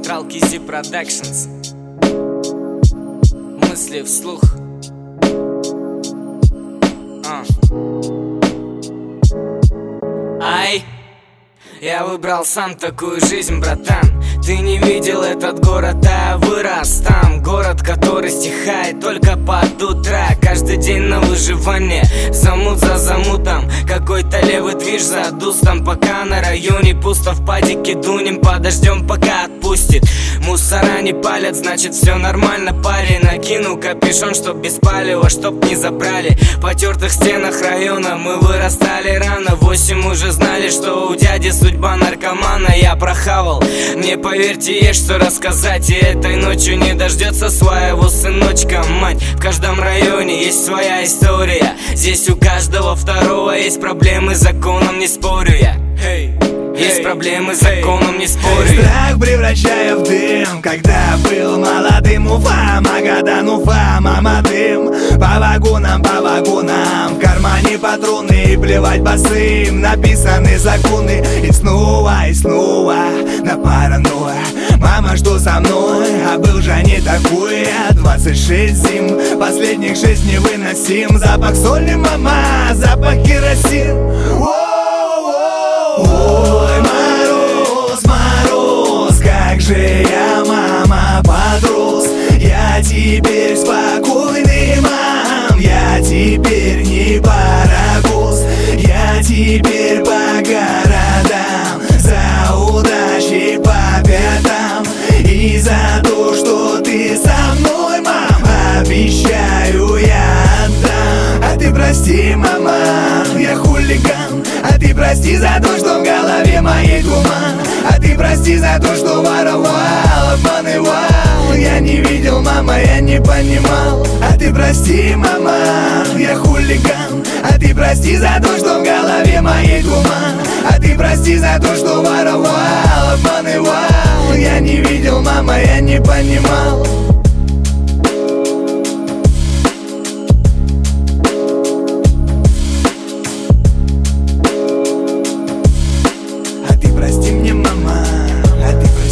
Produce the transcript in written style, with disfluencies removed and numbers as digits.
Централ Кизи Продакшнс. Мысли вслух. Ай, я выбрал сам такую жизнь, братан. Ты не видел этот город, а я вырос там. Город, который стихает только под утро. Каждый день на выживание, замут за замутом. Какой-то левый движ за дустом. Пока на районе пусто, в падике дунем. Подождем, пока отпустит. Мусора не палят, значит все нормально, парень. Накину капюшон, чтоб без палева, чтоб не забрали. В потертых стенах района мы вырастали рано. 8 уже знали, что у дяди судьба наркомана. Я прохавал, мне поверьте, есть что рассказать. И этой ночью не дождется своего сыночка мать. В каждом районе есть своя история. Здесь у каждого второго есть проблемы с законом, не спорю я. Есть проблемы с законом, не спорю. Страх превращая в дым, когда был молодым. Уфа, Магадан, Уфа, мама дым. По вагонам, в кармане патроны. И плевать босым, написаны законы. И снова на паранойя. Мама, что со мной? А был же не такой. 26 зим, последних 6 невыносим. Запах соли, мама, запах керосин. Ой, мороз, мороз, как же я, мама, подрос. Я теперь спокойный, мам, я теперь не паровоз. Я теперь по городам, за удачей по пятам. И за то, что ты со мной, мам, обещаю, я отдам. А ты прости, мама, я хулиган. А ты прости за то, что в голове моей туман. А ты прости за то, что воровал, обманывал. Я не видел, мама, я не понимал. А ты прости, мама, я хулиган. А ты прости за то, что в голове моей туман. А ты прости за то, что воровал, обманывал. Я не видел, мама, я не понимал. Прости мне, мама, а ты